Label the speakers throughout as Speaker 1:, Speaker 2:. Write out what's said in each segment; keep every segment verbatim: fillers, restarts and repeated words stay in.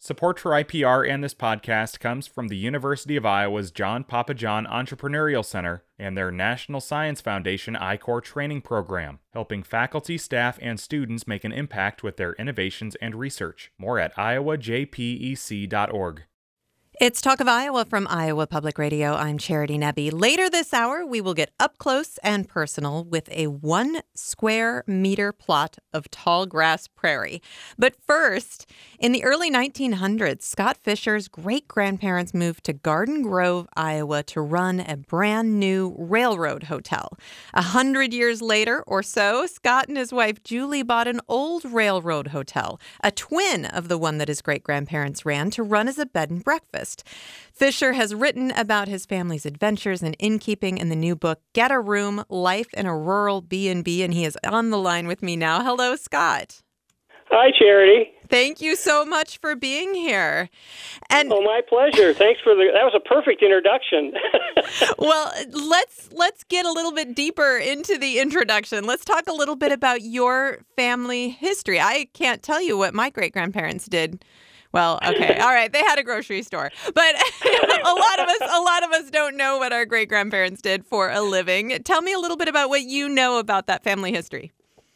Speaker 1: Support for I P R and this podcast comes from the University of Iowa's John Papajohn Entrepreneurial Center and their National Science Foundation I Corps training program, helping faculty, staff, and students make an impact with their innovations and research. More at iowa j p e c dot org.
Speaker 2: It's Talk of Iowa from Iowa Public Radio. I'm Charity Nebbe. Later this hour, we will get up close and personal with a one square meter plot of tall grass prairie. But first, in the early nineteen hundreds, Scott Fisher's great-grandparents moved to Garden Grove, Iowa to run a brand new railroad hotel. A hundred years later or so, Scott and his wife Julie bought an old railroad hotel, a twin of the one that his great-grandparents ran, to run as a bed and breakfast. Fisher has written about his family's adventures in innkeeping in the new book, Get a Room, Life in a Rural B and B, and he is on the line with me now. Hello, Scott.
Speaker 3: Hi, Charity.
Speaker 2: Thank you so much for being here. And
Speaker 3: oh, my pleasure. Thanks for the. That was a perfect introduction.
Speaker 2: Well, let's let's get a little bit deeper into the introduction. Let's talk a little bit about your family history. I can't tell you what my great-grandparents did. Well, okay. All right. They had a grocery store. But a lot of us a lot of us don't know what our great-grandparents did for a living. Tell me a little bit about what you know about that family history.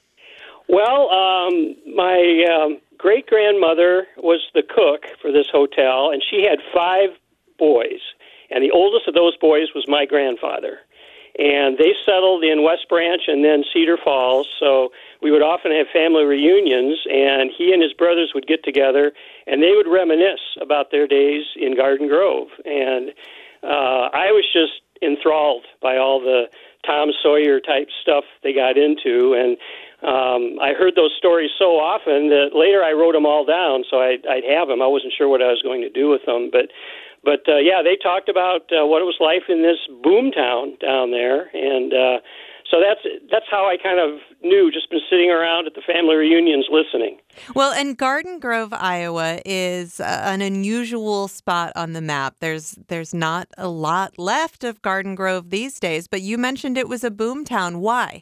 Speaker 3: Well, um, my um, great-grandmother was the cook for this hotel, and she had five boys. And the oldest of those boys was my grandfather. And they settled in West Branch and then Cedar Falls, so we would often have family reunions, and he and his brothers would get together, and they would reminisce about their days in Garden Grove. And uh, I was just enthralled by all the Tom Sawyer-type stuff they got into, and um, I heard those stories so often that later I wrote them all down, so I'd, I'd have them. I wasn't sure what I was going to do with them, but But, uh, yeah, they talked about uh, what it was like in this boom town down there. And uh, so that's that's how I kind of knew, just been sitting around at the family reunions listening.
Speaker 2: Well, and Garden Grove, Iowa is uh, an unusual spot on the map. There's there's not a lot left of Garden Grove these days, but you mentioned it was a boom town. Why?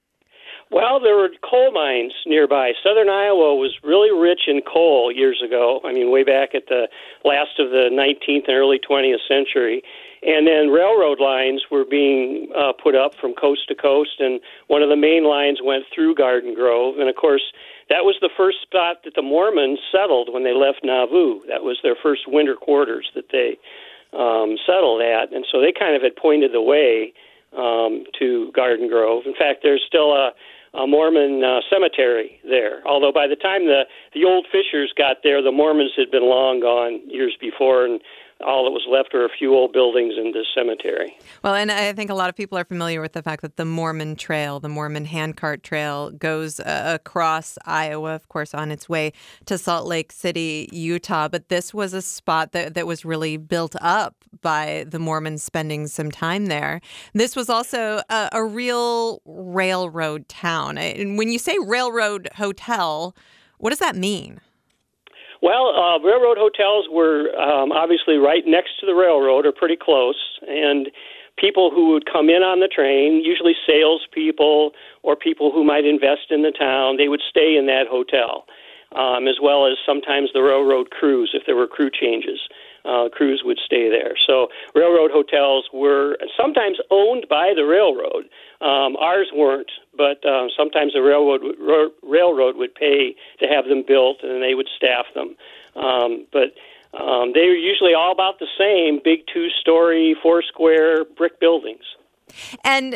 Speaker 3: Well, there were coal mines nearby. Southern Iowa was really rich in coal years ago. I mean, way back at the last of the nineteenth and early twentieth century. And then railroad lines were being uh, put up from coast to coast, and one of the main lines went through Garden Grove. And, of course, that was the first spot that the Mormons settled when they left Nauvoo. That was their first winter quarters that they um, settled at. And so they kind of had pointed the way um, to Garden Grove. In fact, there's still a a Mormon uh, cemetery there. Although by the time the, the old Fishers got there, the Mormons had been long gone years before, and all that was left were a few old buildings in this cemetery.
Speaker 2: Well, and I think a lot of people are familiar with the fact that the Mormon Trail, the Mormon Handcart Trail, goes uh, across Iowa, of course, on its way to Salt Lake City, Utah. But this was a spot that, that was really built up by the Mormons spending some time there. This was also a, a real railroad town. And when you say railroad hotel, what does that mean?
Speaker 3: Well, uh, railroad hotels were um, obviously right next to the railroad or pretty close, and people who would come in on the train, usually salespeople or people who might invest in the town, they would stay in that hotel, um, as well as sometimes the railroad crews, if there were crew changes. Uh, crews would stay there. So railroad hotels were sometimes owned by the railroad. Um, ours weren't, but uh, sometimes the railroad r- railroad would pay to have them built, and they would staff them. Um, but um, they were usually all about the same, big two-story, four-square brick buildings.
Speaker 2: And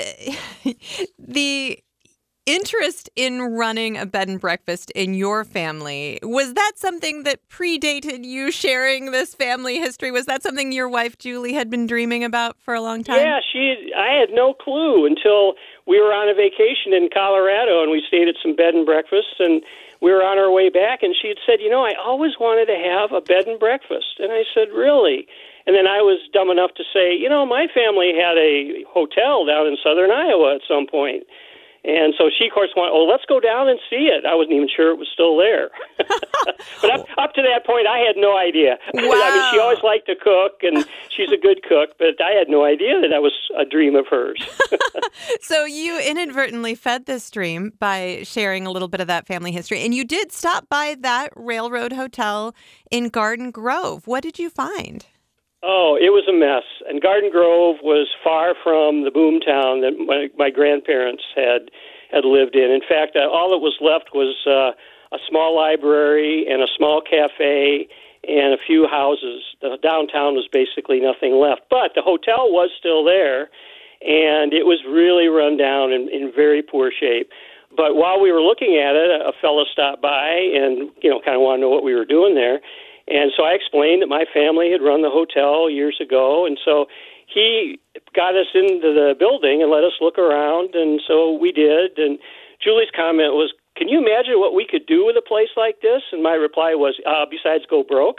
Speaker 2: the interest in running a bed and breakfast in your family, was that something that predated you sharing this family history? Was that something your wife, Julie, had been dreaming about for a long time?
Speaker 3: Yeah, she. I had no clue until we were on a vacation in Colorado, and we stayed at some bed and breakfasts, and we were on our way back, and she had said, you know, I always wanted to have a bed and breakfast. And I said, really? And then I was dumb enough to say, you know, my family had a hotel down in southern Iowa at some point. And so she, of course, went, oh, let's go down and see it. I wasn't even sure it was still there. But up, up to that point, I had no idea.
Speaker 2: Wow.
Speaker 3: I mean, she always liked to cook, and she's a good cook, but I had no idea that that was a dream of hers.
Speaker 2: So you inadvertently fed this dream by sharing a little bit of that family history. And you did stop by that Railroad Hotel in Garden Grove. What did you find?
Speaker 3: Oh, it was a mess. And Garden Grove was far from the boom town that my, my grandparents had had lived in. In fact, uh, all that was left was uh, a small library and a small cafe and a few houses. The downtown was basically nothing left. But the hotel was still there, and it was really run down and in very poor shape. But while we were looking at it, a fellow stopped by and, you know, kind of wanted to know what we were doing there. And so I explained that my family had run the hotel years ago, and so he got us into the building and let us look around, and so we did. And Julie's comment was, "Can you imagine what we could do with a place like this?" And my reply was, uh, besides go broke.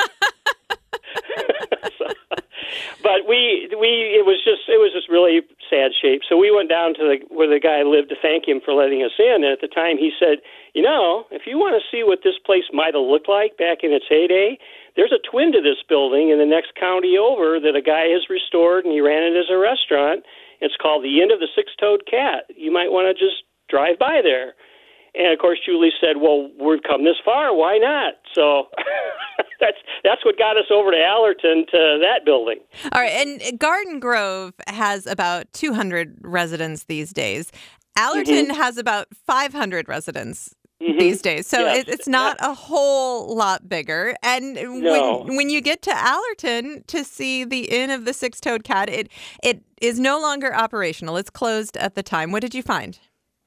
Speaker 3: so, but we we it was just it was just really sad shape. So we went down to the where the guy lived to thank him for letting us in. And at the time, he said, "You know, if you want to see what this place might have looked like back in its heyday, there's a twin to this building in the next county over that a guy has restored, and he ran it as a restaurant. It's called the Inn of the Six-Toed Cat. You might want to just drive by there." And, of course, Julie said, "Well, we've come this far. Why not?" So that's that's what got us over to Allerton, to that building.
Speaker 2: All right. And Garden Grove has about two hundred residents these days. Allerton mm-hmm. has about five hundred residents mm-hmm. these days. So
Speaker 3: yes.
Speaker 2: it, it's not yeah. a whole lot bigger. And
Speaker 3: no.
Speaker 2: when, when you get to Allerton to see the Inn of the Six-Toed Cat, it it is no longer operational. It's closed at the time. What did you find?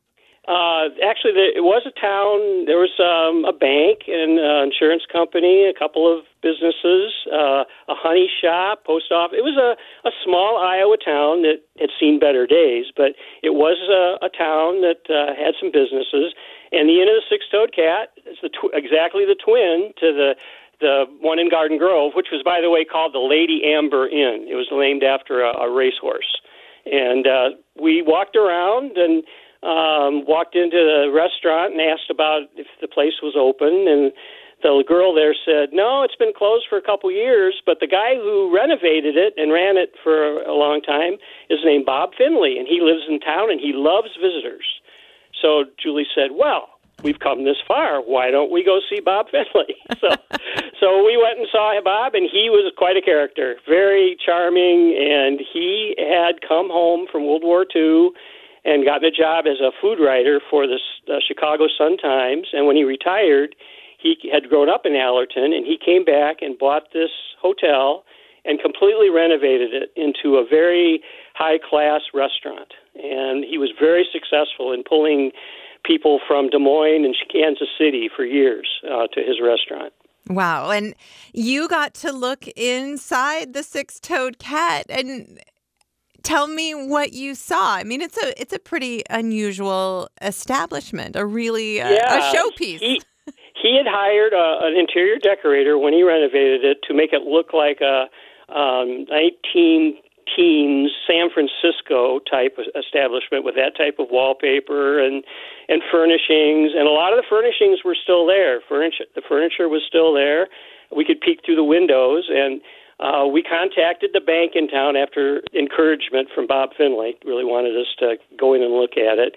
Speaker 3: Uh, actually, the, it was a town. There was um, a bank and an insurance company, a couple of businesses, uh, a honey shop, post office. It was a, a small Iowa town that had seen better days, but it was a, a town that uh, had some businesses. And the Inn of the Six-Toed Cat is the tw- exactly the twin to the the one in Garden Grove, which was, by the way, called the Lady Amber Inn. It was named after a, a racehorse. And uh, we walked around and Um, walked into the restaurant and asked about if the place was open, and the girl there said, "No, it's been closed for a couple years, but the guy who renovated it and ran it for a long time is named Bob Finley, and he lives in town, and he loves visitors." So Julie said, "Well, we've come this far. Why don't we go see Bob Finley?" So so we went and saw Bob, and he was quite a character, very charming, and he had come home from World War Two and gotten a job as a food writer for the uh, Chicago Sun-Times. And when he retired, he had grown up in Allerton, and he came back and bought this hotel and completely renovated it into a very high-class restaurant. And he was very successful in pulling people from Des Moines and Kansas City for years uh, to his restaurant.
Speaker 2: Wow. And you got to look inside the Six-Toed Cat, and tell me what you saw. I mean, it's a it's a pretty unusual establishment, a really uh,
Speaker 3: yeah,
Speaker 2: a showpiece.
Speaker 3: He, he had hired a, an interior decorator when he renovated it to make it look like a um, nineteen teens San Francisco type establishment with that type of wallpaper and and furnishings. And a lot of the furnishings were still there. Furniture, the furniture was still there. We could peek through the windows, and Uh, we contacted the bank in town after encouragement from Bob Finley. Really wanted us to go in and look at it.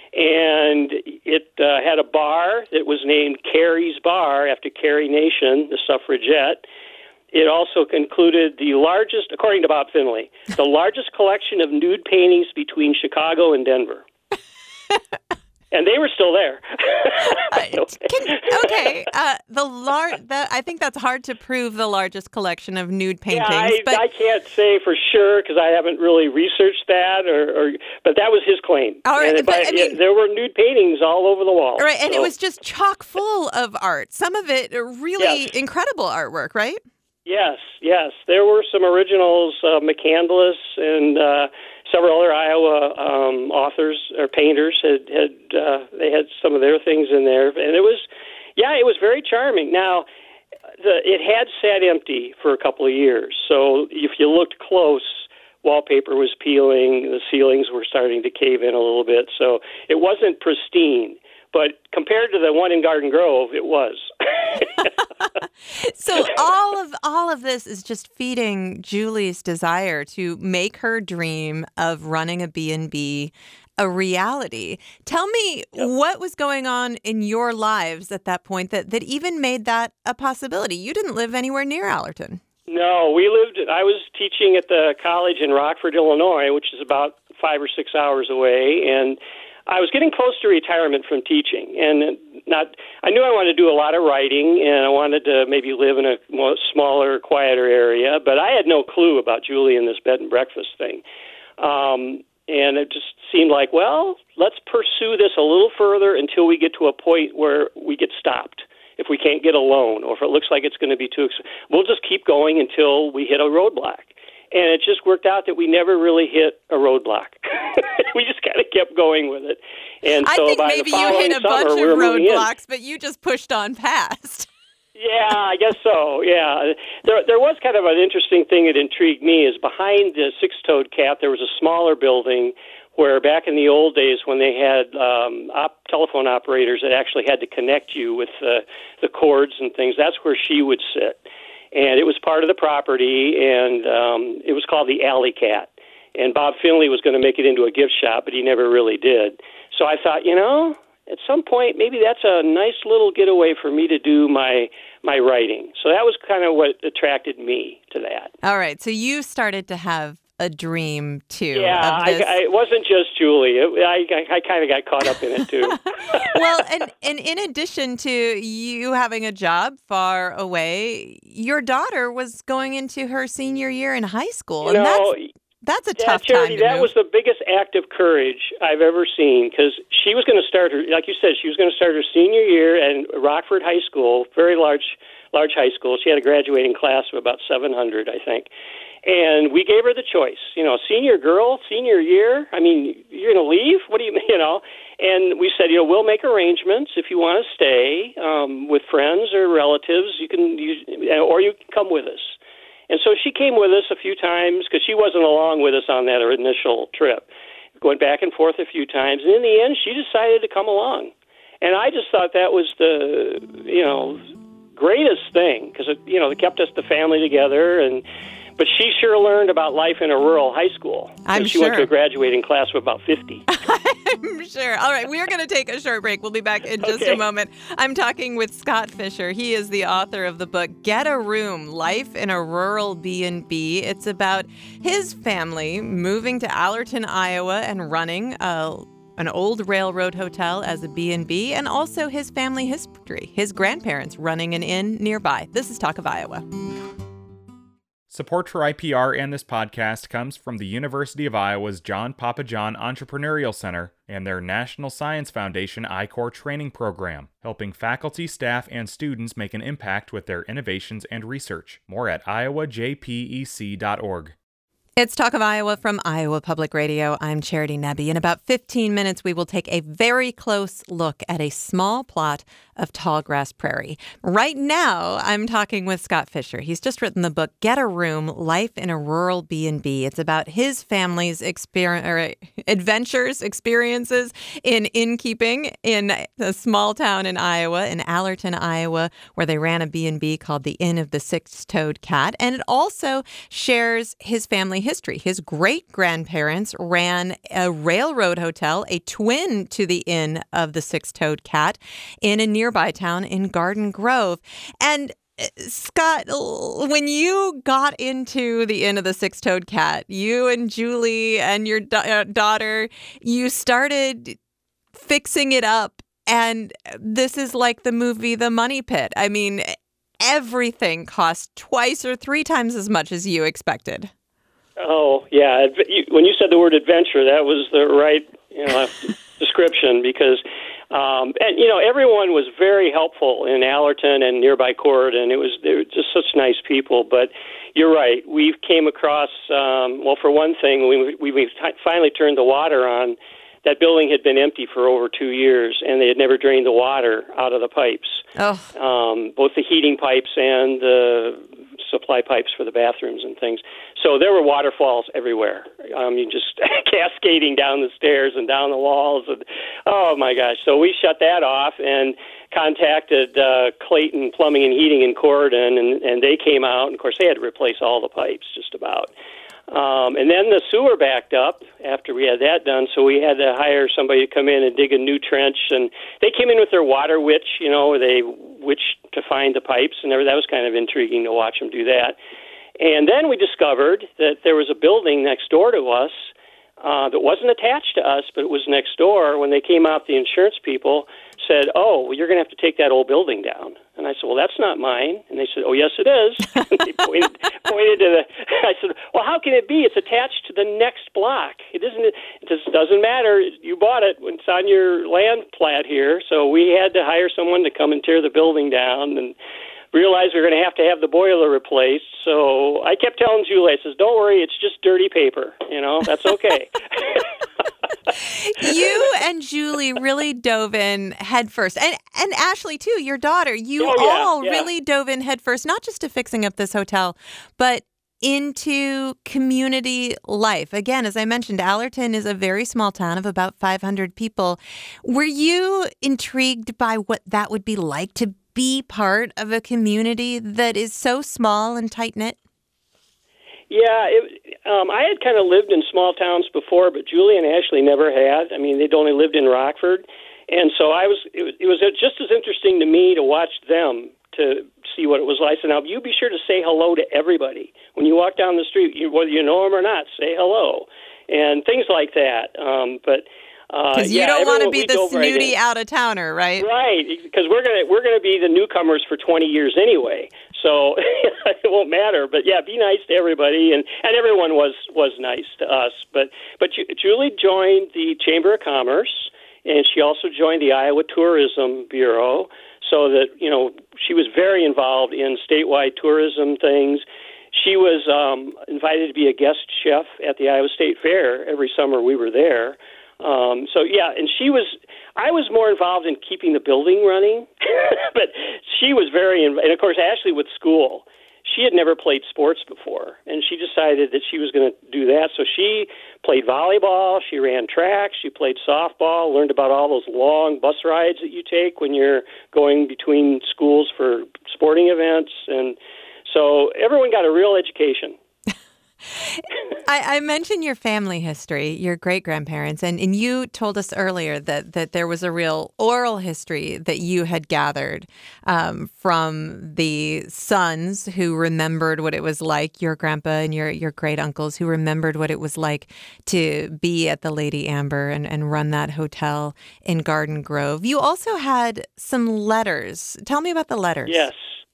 Speaker 3: And it uh, had a bar that was named Carrie's Bar after Carrie Nation, the suffragette. It also included the largest, according to Bob Finley, the largest collection of nude paintings between Chicago and Denver. And they were still there.
Speaker 2: Can, okay, uh, the lar- the, I think that's hard to prove the largest collection of nude paintings.
Speaker 3: Yeah, I,
Speaker 2: but
Speaker 3: I can't say for sure because I haven't really researched that, or, or but that was his claim.
Speaker 2: All right,
Speaker 3: and,
Speaker 2: but,
Speaker 3: but
Speaker 2: I mean,
Speaker 3: it, there were nude paintings all over the wall.
Speaker 2: Right, and
Speaker 3: so.
Speaker 2: it was just chock full of art. Some of it really
Speaker 3: yes.
Speaker 2: incredible artwork, right?
Speaker 3: Yes, yes. There were some originals, uh, McCandless and uh, several other Iowa um, authors or painters had, had uh, they had some of their things in there, and it was, yeah, it was very charming. Now, the, it had sat empty for a couple of years, so if you looked close, wallpaper was peeling, the ceilings were starting to cave in a little bit, so it wasn't pristine. But compared to the one in Garden Grove, it was.
Speaker 2: So all of all of this is just feeding Julie's desire to make her dream of running a B and B a reality. Tell me yep. what was going on in your lives at that point that, that even made that a possibility. You didn't live anywhere near Allerton.
Speaker 3: No, we lived, I was teaching at the college in Rockford, Illinois, which is about five or six hours away, and I was getting close to retirement from teaching, and not. I knew I wanted to do a lot of writing, and I wanted to maybe live in a more smaller, quieter area, but I had no clue about Julie and this bed and breakfast thing. Um, and it just seemed like, well, let's pursue this a little further until we get to a point where we get stopped. If we can't get a loan, or if it looks like it's going to be too expensive, we'll just keep going until we hit a roadblock. And it just worked out that we never really hit a roadblock. We just kind of kept going with it. And
Speaker 2: I
Speaker 3: so
Speaker 2: think
Speaker 3: by
Speaker 2: maybe
Speaker 3: the
Speaker 2: you hit a
Speaker 3: summer,
Speaker 2: bunch of
Speaker 3: we were
Speaker 2: roadblocks, but you just pushed on past.
Speaker 3: Yeah, I guess so. Yeah, there there was kind of an interesting thing that intrigued me. Is behind the six-toed cat there was a smaller building where back in the old days when they had um, op- telephone operators that actually had to connect you with uh, the cords and things. That's where she would sit. And it was part of the property, and um, it was called the Alley Cat. And Bob Finley was going to make it into a gift shop, but he never really did. So I thought, you know, at some point, maybe that's a nice little getaway for me to do my my writing. So that was kind of what attracted me to that.
Speaker 2: All right. So you started to have a dream, too.
Speaker 3: Yeah,
Speaker 2: of this.
Speaker 3: I, I, it wasn't just Julie. It, I, I, I kind of got caught up in it, too.
Speaker 2: Well, and, and in addition to you having a job far away, your daughter was going into her senior year in high school.
Speaker 3: You
Speaker 2: and
Speaker 3: know,
Speaker 2: that's, that's a
Speaker 3: yeah,
Speaker 2: tough
Speaker 3: Charity,
Speaker 2: time to
Speaker 3: that
Speaker 2: move.
Speaker 3: was the biggest act of courage I've ever seen, because she was going to start her, like you said, she was going to start her senior year at Rockford High School, very large, large high school. She had a graduating class of about seven hundred, I think. And we gave her the choice, you know, senior girl, senior year. I mean, you're going to leave? What do you, you know? And we said, you know, we'll make arrangements if you want to stay um, with friends or relatives. You can, you, or you can come with us. And so she came with us a few times because she wasn't along with us on that initial trip. Going back and forth a few times, and in the end, she decided to come along. And I just thought that was the, you know, greatest thing because it, you know, it kept us the family together and. But she sure learned about life in a rural high school.
Speaker 2: I'm
Speaker 3: she
Speaker 2: sure.
Speaker 3: went to a graduating class of about fifty.
Speaker 2: I'm sure. All right, we're going to take a short break. We'll be back in just
Speaker 3: okay.
Speaker 2: a moment. I'm talking with Scott Fisher. He is the author of the book, Get a Room, Life in a Rural B and B. It's about his family moving to Allerton, Iowa, and running a an old railroad hotel as a B and B, and also his family history, his grandparents running an inn nearby. This is Talk of Iowa.
Speaker 1: Support for I P R and this podcast comes from the University of Iowa's John Papajohn Entrepreneurial Center and their National Science Foundation I Corps training program, helping faculty, staff, and students make an impact with their innovations and research. More at iowa j p e c dot org.
Speaker 2: It's Talk of Iowa from Iowa Public Radio. I'm Charity Nebbe. In about fifteen minutes, we will take a very close look at a small plot of tallgrass prairie. Right now, I'm talking with Scott Fisher. He's just written the book, Get a Room, Life in a Rural B and B. It's about his family's experience, or adventures, experiences in innkeeping in a small town in Iowa, in Allerton, Iowa, where they ran a B and B called the Inn of the Six-Toed Cat. And it also shares his family history. His great-grandparents ran a railroad hotel, a twin to the Inn of the Six-Toed Cat, in a nearby town in Garden Grove. And Scott, when you got into the Inn of the Six-Toed Cat, you and Julie and your da- daughter, you started fixing it up. And this is like the movie The Money Pit. I mean, everything cost twice or three times as much as you expected.
Speaker 3: Oh, yeah. When you said the word adventure, that was the right you know, description because, um, and, you know, everyone was very helpful in Allerton and nearby Cord, and it was, they were just such nice people. But you're right. We came across, um, well, for one thing, we, we, we t- finally turned the water on. That building had been empty for over two years, and they had never drained the water out of the pipes,
Speaker 2: oh.
Speaker 3: um, both the heating pipes and the supply pipes for the bathrooms and things. So there were waterfalls everywhere. I mean, just cascading down the stairs and down the walls. And, oh, my gosh. So we shut that off and contacted uh, Clayton Plumbing and Heating in Corydon, and, and they came out. And, of course, they had to replace all the pipes just about. Um, and then the sewer backed up after we had that done, so we had to hire somebody to come in and dig a new trench. And they came in with their water witch, you know, where they witched to find the pipes, and that was kind of intriguing to watch them do that. And then we discovered that there was a building next door to us uh, that wasn't attached to us, but it was next door. When they came out, the insurance people said, oh, well, you're going to have to take that old building down. And I said, well, that's not mine. And they said, oh, yes, it is. And they pointed, pointed to the, I said, well, how can it be? It's attached to the next block. It isn't, it just doesn't matter. You bought it. It's on your land plat here. So we had to hire someone to come and tear the building down and realized we were going to have to have the boiler replaced. So I kept telling Julie, I says, don't worry, it's just dirty paper. You know, that's okay.
Speaker 2: You and Julie really dove in head first. And and Ashley, too, your daughter. You
Speaker 3: oh, yeah,
Speaker 2: all
Speaker 3: yeah.
Speaker 2: really dove in head first, not just to fixing up this hotel, but into community life. Again, as I mentioned, Allerton is a very small town of about five hundred people. Were you intrigued by what that would be like to be part of a community that is so small and tight-knit?
Speaker 3: Yeah, it, um, I had kind of lived in small towns before, but Julie and Ashley never had. I mean, they'd only lived in Rockford. And so I was. It, was, it was just as interesting to me to watch them to see what it was like. So now you be sure to say hello to everybody. When you walk down the street, you, whether you know them or not, say hello. And things like that. Um, but
Speaker 2: Because uh, you
Speaker 3: yeah,
Speaker 2: don't want to be the
Speaker 3: right
Speaker 2: snooty out-of-towner, right?
Speaker 3: Right, because we're gonna we're gonna be the newcomers for twenty years anyway, so it won't matter. But yeah, be nice to everybody, and, and everyone was, was nice to us. But but Julie joined the Chamber of Commerce, and she also joined the Iowa Tourism Bureau, so that you know she was very involved in statewide tourism things. She was um, invited to be a guest chef at the Iowa State Fair every summer we were there. Um, so, yeah, and she was, I was more involved in keeping the building running, but she was very, and of course, Ashley with school, she had never played sports before, and she decided that she was going to do that. So she played volleyball, she ran track, she played softball, learned about all those long bus rides that you take when you're going between schools for sporting events, and so everyone got a real education.
Speaker 2: I, I mentioned your family history, your great-grandparents, and, and you told us earlier that, that there was a real oral history that you had gathered um, from the sons who remembered what it was like, your grandpa and your, your great-uncles who remembered what it was like to be at the Lady Amber and, and run that hotel in Garden Grove. You also had some letters. Tell me about the letters.
Speaker 3: Yes.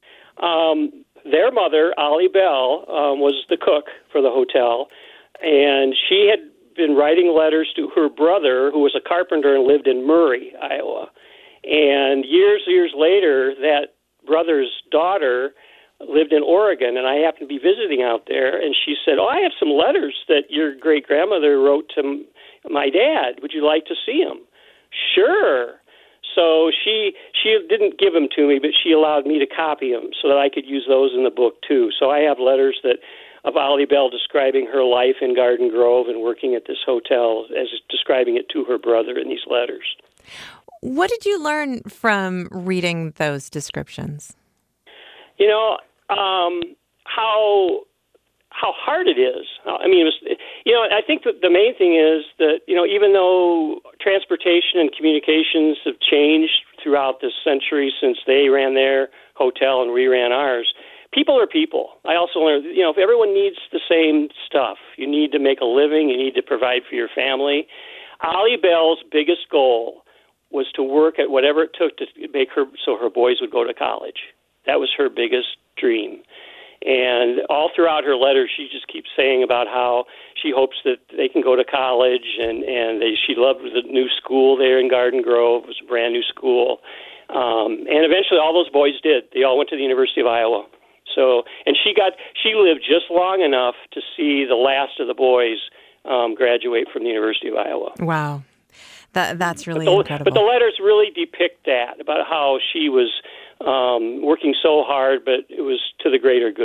Speaker 3: Um Their mother, Ollie Bell, um, was the cook for the hotel, and she had been writing letters to her brother, who was a carpenter and lived in Murray, Iowa. And years, years later, that brother's daughter lived in Oregon, and I happened to be visiting out there, and she said, oh, I have some letters that your great-grandmother wrote to my dad. Would you like to see them? Sure. So she she didn't give them to me, but she allowed me to copy them so that I could use those in the book, too. So I have letters that of Ollie Bell describing her life in Garden Grove and working at this hotel, as describing it to her brother in these letters.
Speaker 2: What did you learn from reading those descriptions?
Speaker 3: You know, um, how... how hard it is. I mean, it was, you know, I think that the main thing is that, you know, even though transportation and communications have changed throughout this century since they ran their hotel and we ran ours, people are people. I also learned, you know, if everyone needs the same stuff, you need to make a living, you need to provide for your family. Ollie Bell's biggest goal was to work at whatever it took to make her so her boys would go to college. That was her biggest dream. And all throughout her letters, she just keeps saying about how she hopes that they can go to college, and, and they, she loved the new school there in Garden Grove. It was a brand new school. Um, and eventually all those boys did. They all went to the University of Iowa. So, and she got, she lived just long enough to see the last of the boys um, graduate from the University of Iowa.
Speaker 2: Wow. That, that's really
Speaker 3: but the,
Speaker 2: incredible.
Speaker 3: But the letters really depict that, about how she was um, working so hard, but it was to the greater good.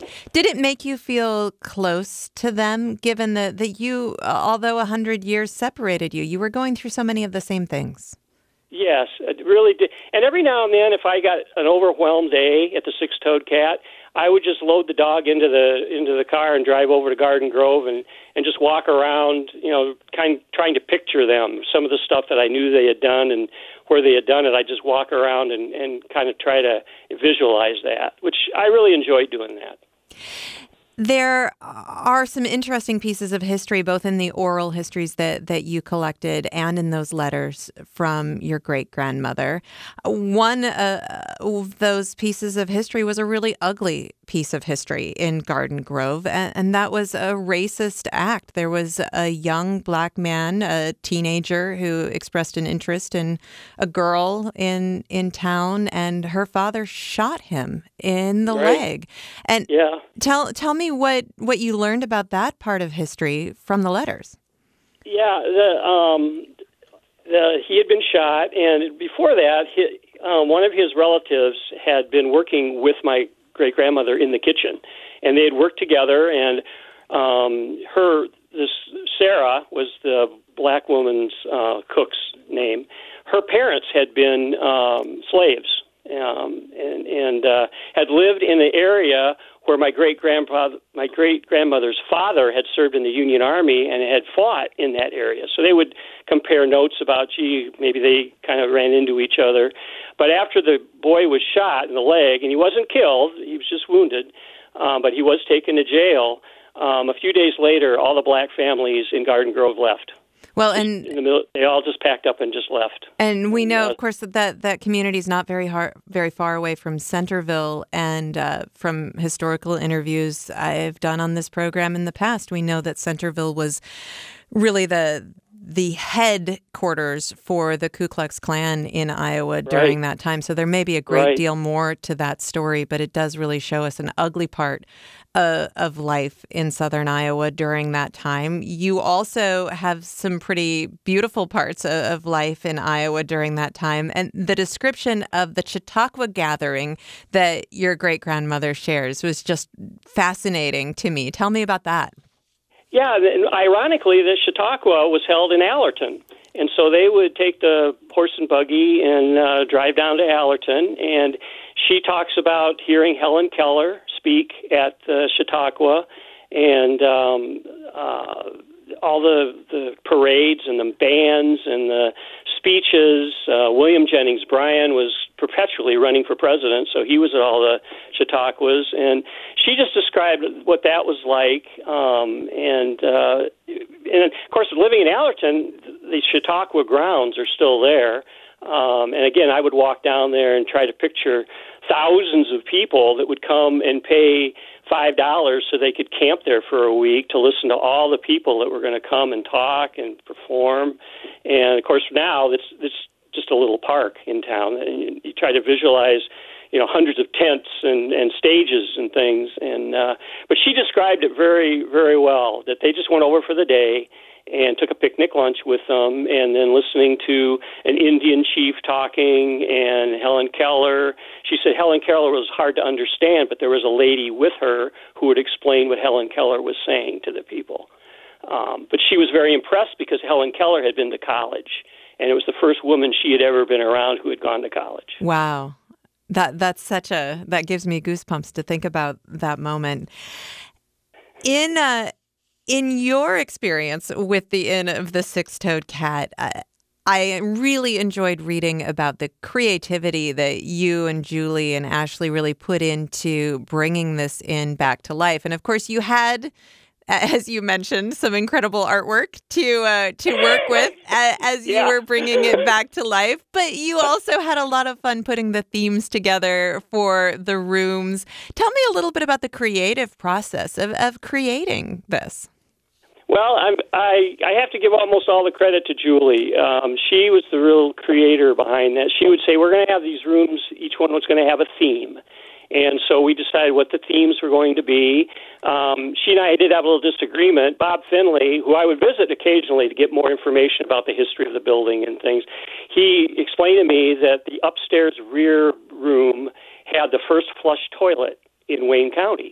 Speaker 2: Did it make you feel close to them, given that, that you, although a hundred years separated you, you were going through so many of the same things?
Speaker 3: Yes, it really did. And every now and then, if I got an overwhelmed day at the Six-Toed Cat, I would just load the dog into the into the car and drive over to Garden Grove and, and just walk around, you know, kind of trying to picture them, some of the stuff that I knew they had done and where they had done it. I just walk around and, and kind of try to visualize that, which I really enjoyed doing that.
Speaker 2: There are some interesting pieces of history, both in the oral histories that, that you collected and in those letters from your great-grandmother. One uh, of those pieces of history was a really ugly piece of history in Garden Grove, and, and that was a racist act. There was a young black man, a teenager, who expressed an interest in a girl in in town, and her father shot him in the
Speaker 3: right.
Speaker 2: leg. And
Speaker 3: yeah.
Speaker 2: tell tell me what, what you learned about that part of history from the letters.
Speaker 3: Yeah, the, um, the, he had been shot, and before that, he, uh, one of his relatives had been working with my great-grandmother in the kitchen, and they had worked together, and um, her, this Sarah was the black woman's uh, cook's name. Her parents had been um, slaves um, and, and uh, had lived in the area where my great-grandfather, my great-grandmother's father had served in the Union Army and had fought in that area. So they would compare notes about, gee, maybe they kind of ran into each other. But after the boy was shot in the leg, and he wasn't killed, he was just wounded, um, but he was taken to jail, um, a few days later, all the black families in Garden Grove left.
Speaker 2: Well, and
Speaker 3: in the middle, they all just packed up and just left.
Speaker 2: And we know,
Speaker 3: uh,
Speaker 2: of course, that that, that community is not very hard, very far away from Centerville. And uh, from historical interviews I've done on this program in the past, we know that Centerville was really the the headquarters for the Ku Klux Klan in Iowa during
Speaker 3: right.
Speaker 2: that time. So there may be a great
Speaker 3: right.
Speaker 2: deal more to that story, but it does really show us an ugly part uh, of life in southern Iowa during that time. You also have some pretty beautiful parts of, of life in Iowa during that time. And the description of the Chautauqua gathering that your great-grandmother shares was just fascinating to me. Tell me about that.
Speaker 3: Yeah, and ironically, the Chautauqua was held in Allerton. And so they would take the horse and buggy and uh, drive down to Allerton. And she talks about hearing Helen Keller speak at the Chautauqua and um, uh, all the, the parades and the bands and the speeches. Uh, William Jennings Bryan was perpetually running for president, so he was at all the Chautauquas, and she just described what that was like. Um, and, uh, and of course, living in Allerton, the Chautauqua grounds are still there. Um, and again, I would walk down there and try to picture thousands of people that would come and pay five dollars so they could camp there for a week to listen to all the people that were going to come and talk and perform. And of course, now it's it's just a little park in town, and you, you try to visualize, you know, hundreds of tents and, and stages and things. And uh, but she described it very, very well. That they just went over for the day and took a picnic lunch with them, and then listening to an Indian chief talking and Helen Keller. She said Helen Keller was hard to understand, but there was a lady with her who would explain what Helen Keller was saying to the people. Um, but she was very impressed because Helen Keller had been to college, and it was the first woman she had ever been around who had gone to college.
Speaker 2: Wow. That that's such a, that gives me goosebumps to think about that moment. In uh, in your experience with the Inn of the Six-Toed Cat, uh, I really enjoyed reading about the creativity that you and Julie and Ashley really put into bringing this inn back to life. And of course, you had, as you mentioned, some incredible artwork to uh, to work with as you
Speaker 3: yeah.
Speaker 2: were bringing it back to life. But you also had a lot of fun putting the themes together for the rooms. Tell me a little bit about the creative process of, of creating this.
Speaker 3: Well, I'm, I I have to give almost all the credit to Julie. Um, she was the real creator behind that. She would say, we're going to have these rooms, each one was going to have a theme. And so we decided what the themes were going to be. Um, she and I did have a little disagreement. Bob Finley, who I would visit occasionally to get more information about the history of the building and things, he explained to me that the upstairs rear room had the first flush toilet in Wayne County.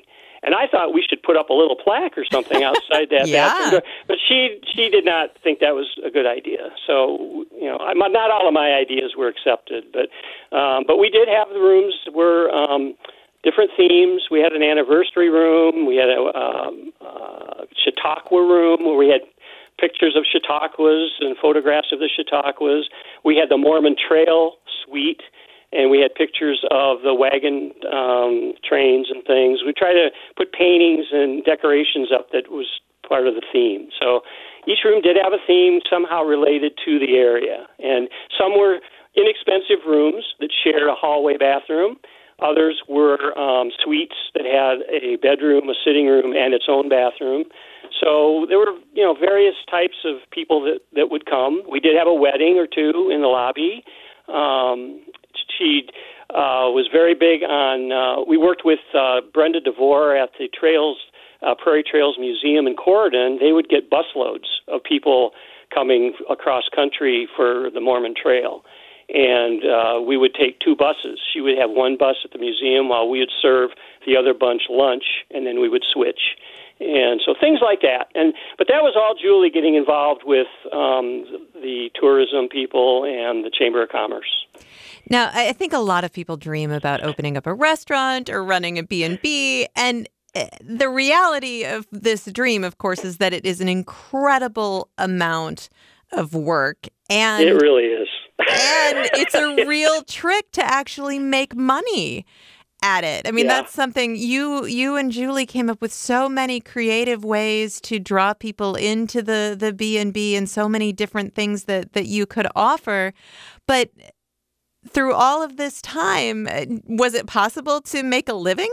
Speaker 3: And I thought we should put up a little plaque or something outside that
Speaker 2: yeah.
Speaker 3: bathroom door. But she she did not think that was a good idea. So, you know, I, not all of my ideas were accepted. But um, but we did have the rooms were um, different themes. We had an anniversary room. We had a um, uh, Chautauqua room where we had pictures of Chautauquas and photographs of the Chautauquas. We had the Mormon Trail suite. And we had pictures of the wagon um, trains and things. We tried to put paintings and decorations up that was part of the theme. So each room did have a theme somehow related to the area. And some were inexpensive rooms that shared a hallway bathroom. Others were um, suites that had a bedroom, a sitting room, and its own bathroom. So there were, you know, various types of people that, that would come. We did have a wedding or two in the lobby. Um, She uh, was very big on, uh, we worked with uh, Brenda DeVore at the Trails, uh, Prairie Trails Museum in Corydon. They would get busloads of people coming across country for the Mormon Trail. And uh, we would take two buses. She would have one bus at the museum while we would serve the other bunch lunch, and then we would switch. And so things like that. And but that was all Julie getting involved with um, the tourism people and the Chamber of Commerce.
Speaker 2: Now, I think a lot of people dream about opening up a restaurant or running a B and B, and the reality of this dream, of course, is that it is an incredible amount of work. And
Speaker 3: it really is.
Speaker 2: And it's a real trick to actually make money at it. I mean, yeah. That's something you you and Julie came up with so many creative ways to draw people into the, the B and B and so many different things that, that you could offer. But through all of this time, was it possible to make a living?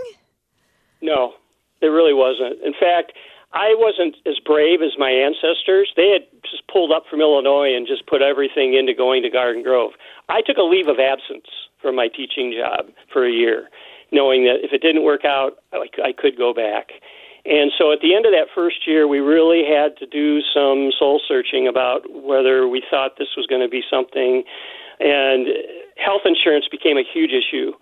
Speaker 3: No, it really wasn't. In fact, I wasn't as brave as my ancestors. They had just pulled up from Illinois and just put everything into going to Garden Grove. I took a leave of absence from my teaching job for a year, knowing that if it didn't work out, I could go back. And so at the end of that first year, we really had to do some soul searching about whether we thought this was going to be something. And health insurance became a huge issue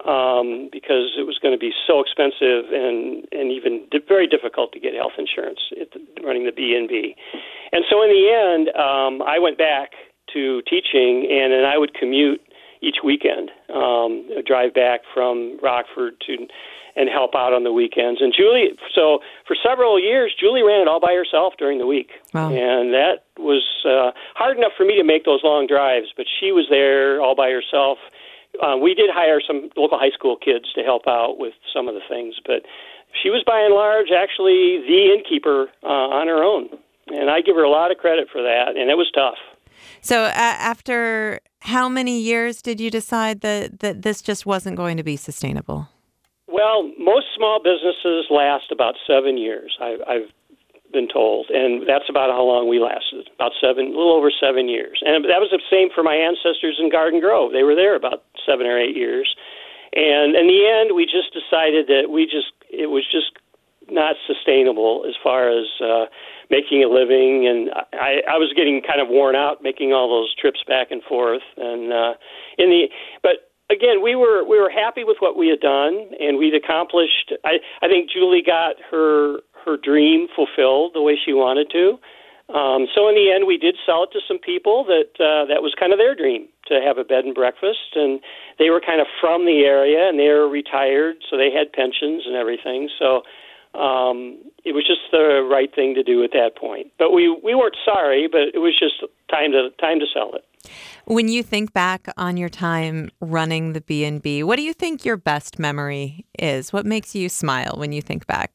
Speaker 3: um, because it was going to be so expensive and, and even di- very difficult to get health insurance at the, running the B and B. And so in the end, um, I went back to teaching, and then I would commute each weekend, um, drive back from Rockford to and help out on the weekends. And Julie, so for several years, Julie ran it all by herself during the week.
Speaker 2: Wow.
Speaker 3: And that was uh, hard enough for me to make those long drives, but she was there all by herself. Uh, we did hire some local high school kids to help out with some of the things, but she was by and large actually the innkeeper uh, on her own. And I give her a lot of credit for that, and it was tough.
Speaker 2: So uh, after how many years did you decide that, that this just wasn't going to be sustainable?
Speaker 3: Well, most small businesses last about seven years, I, I've been told, and that's about how long we lasted, about seven, a little over seven years. And that was the same for my ancestors in Garden Grove. They were there about seven or eight years. And in the end, we just decided that we just, it was just not sustainable as far as uh, making a living. And I, I was getting kind of worn out making all those trips back and forth. And uh, in the, but Again, we were we were happy with what we had done, and we'd accomplished. I, I think Julie got her her dream fulfilled the way she wanted to. Um, so in the end, we did sell it to some people that uh, that was kind of their dream to have a bed and breakfast, and they were kind of from the area, and they were retired, so they had pensions and everything. So um, it was just the right thing to do at that point. But we, we weren't sorry, but it was just time to time to sell it.
Speaker 2: When you think back on your time running the B and B, what do you think your best memory is? What makes you smile when you think back?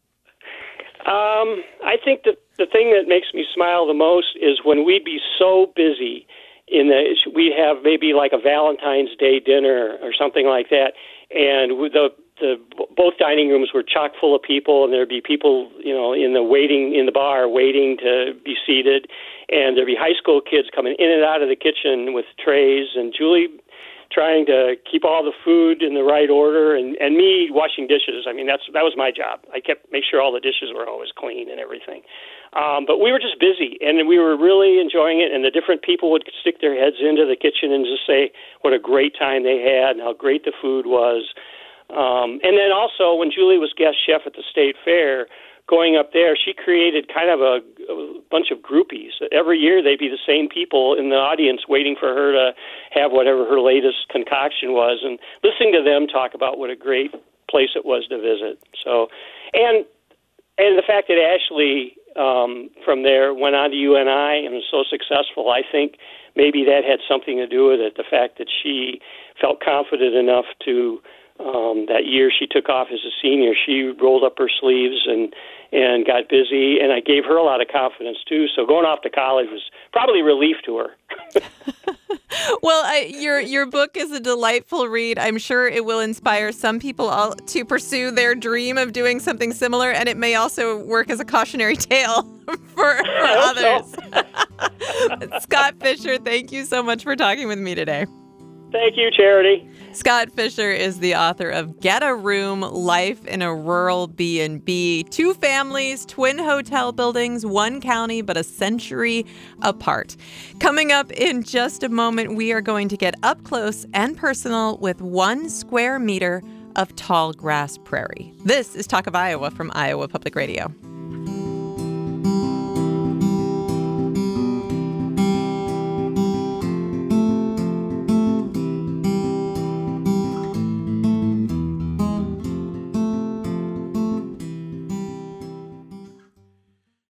Speaker 3: Um, I think that the thing that makes me smile the most is when we'd be so busy in the, we'd have maybe like a Valentine's Day dinner or something like that, and the the both dining rooms were chock full of people, and there'd be people, you know, in the waiting in the bar waiting to be seated, and there'd be high school kids coming in and out of the kitchen with trays, and Julie trying to keep all the food in the right order, and, and me washing dishes. I mean, that's that was my job. I kept make sure all the dishes were always clean and everything. Um, but we were just busy, and we were really enjoying it, and the different people would stick their heads into the kitchen and just say what a great time they had and how great the food was. Um, and then also, when Julie was guest chef at the State Fair, going up there, she created kind of a, a bunch of groupies. Every year, they'd be the same people in the audience waiting for her to have whatever her latest concoction was, and listening to them talk about what a great place it was to visit. So, and and the fact that Ashley um, from there went on to U N I and was so successful, I think maybe that had something to do with it. The fact that she felt confident enough to. Um, that year she took off as a senior, she rolled up her sleeves and, and got busy, and I gave her a lot of confidence, too. So going off to college was probably relief to her.
Speaker 2: Well, I, your your book is a delightful read. I'm sure it will inspire some people all, to pursue their dream of doing something similar, and it may also work as a cautionary tale for, for others. So. Scott Fisher, thank you so much for talking with me today.
Speaker 3: Thank you, Charity.
Speaker 2: Scott Fisher is the author of Get a Room, Life in a Rural B and B. Two families, twin hotel buildings, one county, but a century apart. Coming up in just a moment, we are going to get up close and personal with one square meter of tall grass prairie. This is Talk of Iowa from Iowa Public Radio.